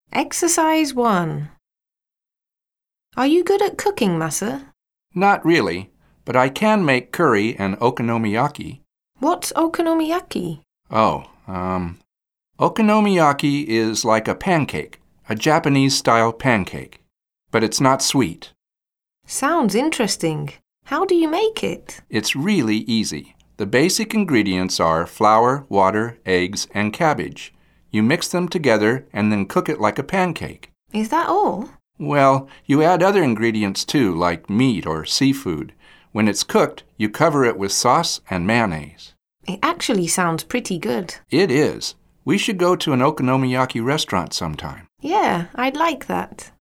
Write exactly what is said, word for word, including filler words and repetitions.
Exercise one. Are you good at cooking, Masa? Not really, but I can make curry and okonomiyaki. What's okonomiyaki? Oh, um, okonomiyaki is like a pancake, a Japanese-style pancake, but it's not sweet. Sounds interesting. How do you make it? It's really easy. The basic ingredients are flour, water, eggs, and cabbage. You mix them together and then cook it like a pancake. Is that all? Well, you add other ingredients too, like meat or seafood. When it's cooked, you cover it with sauce and mayonnaise. It actually sounds pretty good. It is. We should go to an okonomiyaki restaurant sometime. Yeah, I'd like that.